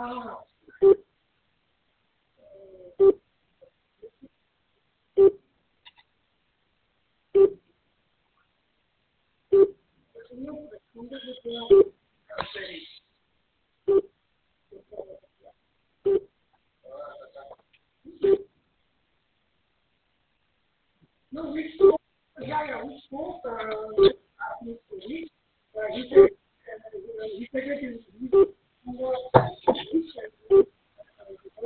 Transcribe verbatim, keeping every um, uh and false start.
No, we spoke. Yeah, yeah, we spoke. Uh, we spoke. Uh, you said